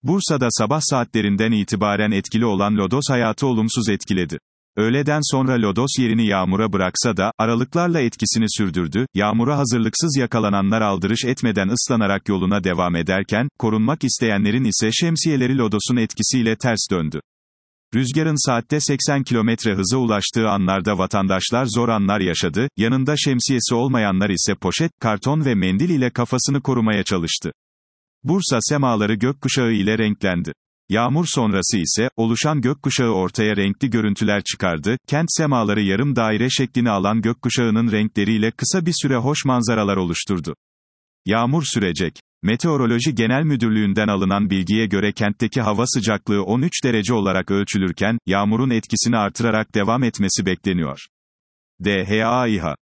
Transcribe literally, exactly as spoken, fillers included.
Bursa'da sabah saatlerinden itibaren etkili olan lodos hayatı olumsuz etkiledi. Öğleden sonra lodos yerini yağmura bıraksa da, aralıklarla etkisini sürdürdü. Yağmura hazırlıksız yakalananlar aldırış etmeden ıslanarak yoluna devam ederken, korunmak isteyenlerin ise şemsiyeleri lodosun etkisiyle ters döndü. Rüzgarın saatte seksen kilometre hıza ulaştığı anlarda vatandaşlar zor anlar yaşadı, yanında şemsiyesi olmayanlar ise poşet, karton ve mendil ile kafasını korumaya çalıştı. Bursa semaları gökkuşağı ile renklendi. Yağmur sonrası ise, oluşan gökkuşağı ortaya renkli görüntüler çıkardı, kent semaları yarım daire şeklini alan gökkuşağının renkleriyle kısa bir süre hoş manzaralar oluşturdu. Yağmur sürecek. Meteoroloji Genel Müdürlüğü'nden alınan bilgiye göre kentteki hava sıcaklığı on üç derece olarak ölçülürken, yağmurun etkisini artırarak devam etmesi bekleniyor. D H A İHA